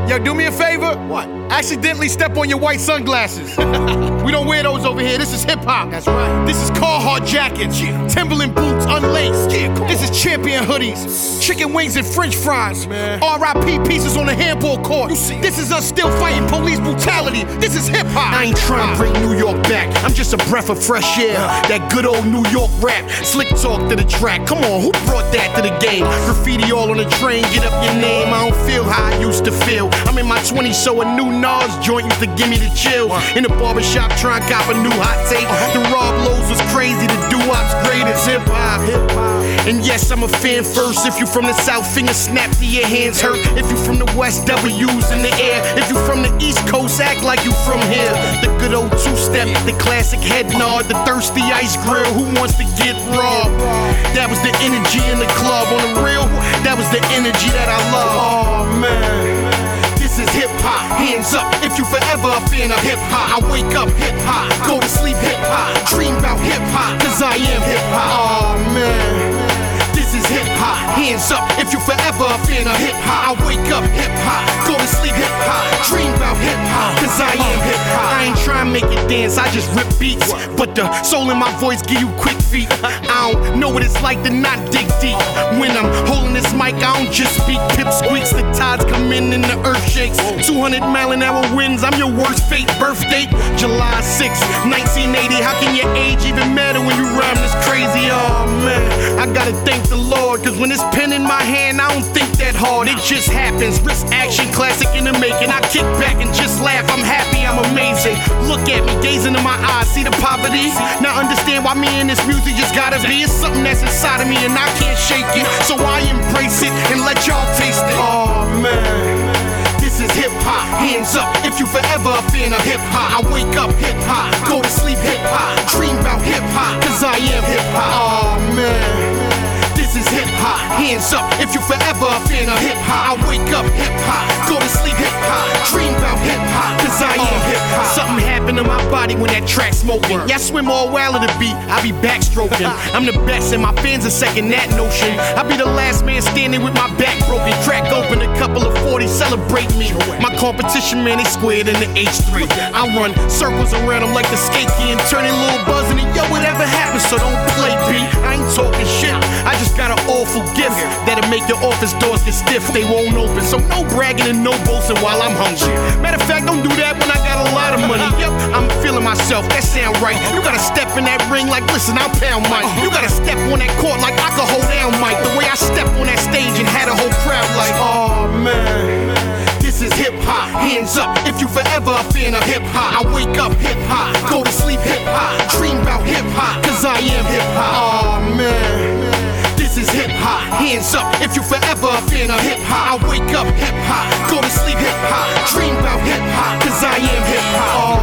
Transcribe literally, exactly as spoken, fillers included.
Yo, do me a favor. What? Accidentally step on your white sunglasses. We don't wear those over here. This is hip hop. That's right. This is Carhartt jackets, Yeah. Timberland boots unlaced. Yeah, come this on. is Champion hoodies, chicken wings and French fries. Man. R I P pieces on the handball court. You see. This is us still fighting police brutality. This is hip hop. I ain't trying to bring New York back. I'm just a breath of fresh air. That good old New York rap, slick talk to the track. Come on, who brought that to the game? Graffiti all on the train, get up your name. I don't feel how I used to feel. I'm in my twenties, so a new Nas joint used to give me the chill. In the barbershop, trying to cop a new hot tape. The Rob Lowe's was crazy, the doo-wop's great as hip hop. And yes, I'm a fan first. If you from the South, finger snap to your hands hurt. If you from the West, W's in the air. If you from the East Coast, act like you from here. The good old two-step, the classic head nod, the thirsty ice grill. Who wants to get robbed? That was the energy in the club. On the real, that was the energy that I love. Oh man. This is hip hop, hands up if you forever a fan of hip hop. I wake up hip hop, go to sleep hip hop, dream about hip hop, cause I am hip hop. Oh man, this is hip hop, hands up if you forever a fan of hip hop. I wake up hip hop, go to sleep hip hop, dream about hip hop, cause I am hip hop. I ain't trying to make it dance, I just rip beats, but the soul in my voice give you quick feet. I don't know what it's like to not dig deep. When I'm holding this mic, I don't just speak. Pip squeaks, the tides come in and the earth shakes. two hundred mile an hour winds, I'm your worst fate. Birth date, July sixth, nineteen eighty. How can your age even matter when you rhyme this crazy? Oh man, I gotta thank the Lord, cause when it's pen in my hand, I don't think that hard. It just happens, wrist action, classic in the making. I kick back and just laugh, I'm happy, I'm amazing. Look at me, gaze into my eyes, see the poverty? Now understand why me and this music just gotta be. It's something that's inside of me and I can't shake it, so I embrace it and let y'all taste it. Oh man, this is hip hop, hands up if you forever a fan of hip hop. I wake up hip hop, go to sleep hip hop, dream about hip hop, cause I am hip hop. Oh man, this is hip hop, hands up if you forever a fan of hip hop. I wake up hip hop, go to sleep hip hop, dream about hip hop, cause I am hip hop. Something happened to my body when that track smoking. Yeah, I swim all wild of the beat, I be backstroking. I'm the best and my fans are second that notion. I be the last man standing with my back broken. Crack open a couple of forties, celebrate me. My competition, man, they squared in the H three. I run circles around them like the skate key and turn in little buzzing and yo, whatever happens, so don't play B. I ain't talking shit, I just got an awful gift that'll make your office doors get stiff, they won't open. So no bragging and no boasting while I'm hungry. Matter of fact, don't do that when I got a lot of money. Yep, I'm feeling myself, that sound right. You gotta step in that ring like, listen, I'll pound Mike. You gotta step on that court like I can hold down Mike. The way I step on that stage and had a whole crowd like, oh man. This is hip hop, hands up if you forever a fan of hip hop. I wake up hip hop, go to sleep hip hop, dream about hip hop, cause I am hip hop. Oh man, this is hip hop, hands up if you forever a fan of hip hop. I wake up hip hop, go to sleep hip hop, dream about hip hop, cause I am hip hop.